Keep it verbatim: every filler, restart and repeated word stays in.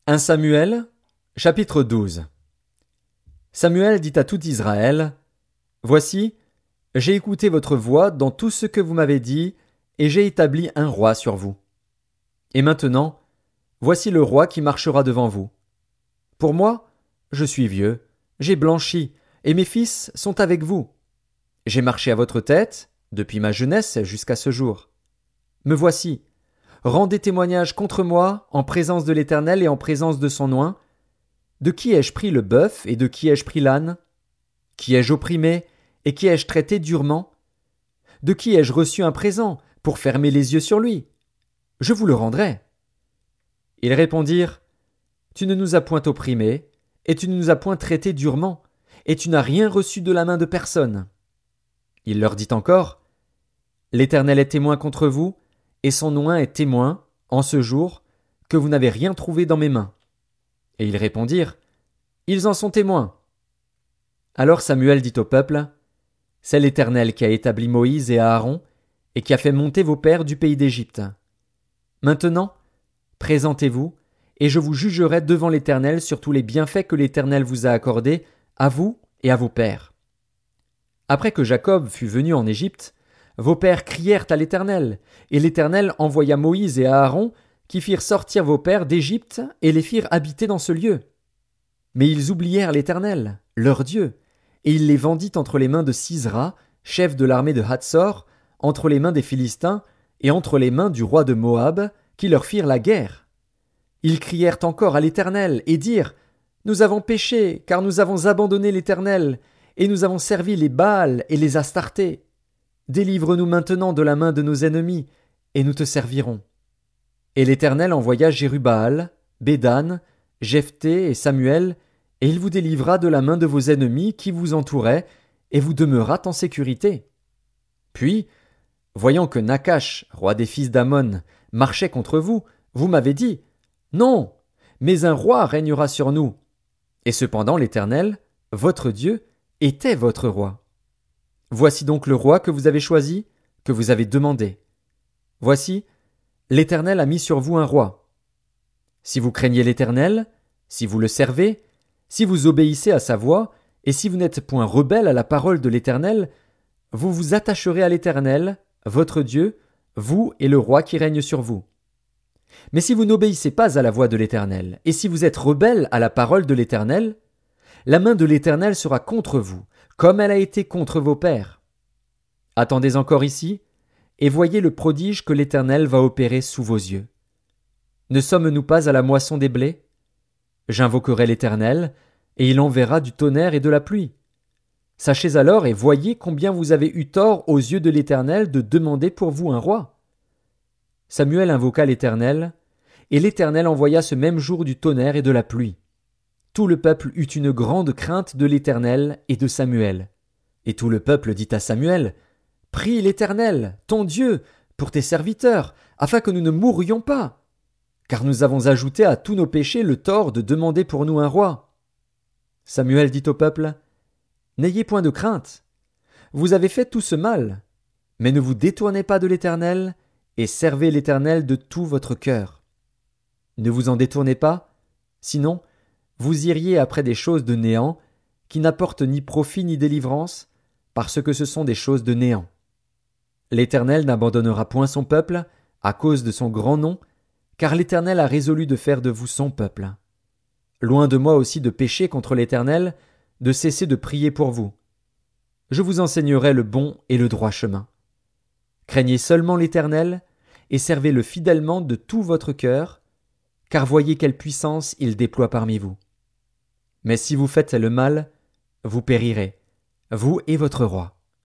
un Samuel, chapitre douze. Samuel dit à tout Israël: Voici, j'ai écouté votre voix dans tout ce que vous m'avez dit, et j'ai établi un roi sur vous. Et maintenant, voici le roi qui marchera devant vous. Pour moi, je suis vieux, j'ai blanchi, et mes fils sont avec vous. J'ai marché à votre tête, depuis ma jeunesse jusqu'à ce jour. Me voici. Rendez témoignage contre moi, en présence de l'Éternel et en présence de son oint. De qui ai-je pris le bœuf et de qui ai-je pris l'âne? Qui ai-je opprimé et qui ai-je traité durement? De qui ai-je reçu un présent pour fermer les yeux sur lui? Je vous le rendrai. Ils répondirent: Tu ne nous as point opprimés, et tu ne nous as point traités durement, et tu n'as rien reçu de la main de personne. Il leur dit encore: L'Éternel est témoin contre vous, et son oint est témoin, en ce jour, que vous n'avez rien trouvé dans mes mains. Et ils répondirent: Ils en sont témoins. Alors Samuel dit au peuple: C'est l'Éternel qui a établi Moïse et Aaron, et qui a fait monter vos pères du pays d'Égypte. Maintenant, présentez-vous, et je vous jugerai devant l'Éternel sur tous les bienfaits que l'Éternel vous a accordés, à vous et à vos pères. Après que Jacob fut venu en Égypte, vos pères crièrent à l'Éternel, et l'Éternel envoya Moïse et Aaron, qui firent sortir vos pères d'Égypte et les firent habiter dans ce lieu. Mais ils oublièrent l'Éternel, leur Dieu, et il les vendit entre les mains de Sisra, chef de l'armée de Hatsor, entre les mains des Philistins, et entre les mains du roi de Moab, qui leur firent la guerre. Ils crièrent encore à l'Éternel, et dirent: Nous avons péché, car nous avons abandonné l'Éternel, et nous avons servi les Baals et les Astartés. Délivre-nous maintenant de la main de nos ennemis, et nous te servirons. Et l'Éternel envoya Jérubbaal, Bédan, Jephthé et Samuel, et il vous délivra de la main de vos ennemis qui vous entouraient, et vous demeurâtes en sécurité. Puis, voyant que Nakash, roi des fils d'Ammon, marchait contre vous, vous m'avez dit: Non, mais un roi régnera sur nous. Et cependant l'Éternel, votre Dieu, était votre roi. Voici donc le roi que vous avez choisi, que vous avez demandé. Voici, l'Éternel a mis sur vous un roi. Si vous craignez l'Éternel, si vous le servez, si vous obéissez à sa voix, et si vous n'êtes point rebelles à la parole de l'Éternel, vous vous attacherez à l'Éternel, votre Dieu, vous et le roi qui règne sur vous. Mais si vous n'obéissez pas à la voix de l'Éternel, et si vous êtes rebelles à la parole de l'Éternel, la main de l'Éternel sera contre vous, comme elle a été contre vos pères. Attendez encore ici, et voyez le prodige que l'Éternel va opérer sous vos yeux. Ne sommes-nous pas à la moisson des blés? J'invoquerai l'Éternel, et il enverra du tonnerre et de la pluie. Sachez alors et voyez combien vous avez eu tort aux yeux de l'Éternel de demander pour vous un roi. Samuel invoqua l'Éternel, et l'Éternel envoya ce même jour du tonnerre et de la pluie. Tout le peuple eut une grande crainte de l'Éternel et de Samuel. Et tout le peuple dit à Samuel: Prie l'Éternel, ton Dieu, pour tes serviteurs, afin que nous ne mourions pas. Car nous avons ajouté à tous nos péchés le tort de demander pour nous un roi. Samuel dit au peuple: N'ayez point de crainte. Vous avez fait tout ce mal, mais ne vous détournez pas de l'Éternel, et servez l'Éternel de tout votre cœur. Ne vous en détournez pas, sinon vous iriez après des choses de néant, qui n'apportent ni profit ni délivrance, parce que ce sont des choses de néant. L'Éternel n'abandonnera point son peuple, à cause de son grand nom, car l'Éternel a résolu de faire de vous son peuple. Loin de moi aussi de pécher contre l'Éternel, de cesser de prier pour vous. Je vous enseignerai le bon et le droit chemin. Craignez seulement l'Éternel, et servez-le fidèlement de tout votre cœur, car voyez quelle puissance il déploie parmi vous. Mais si vous faites le mal, vous périrez, vous et votre roi.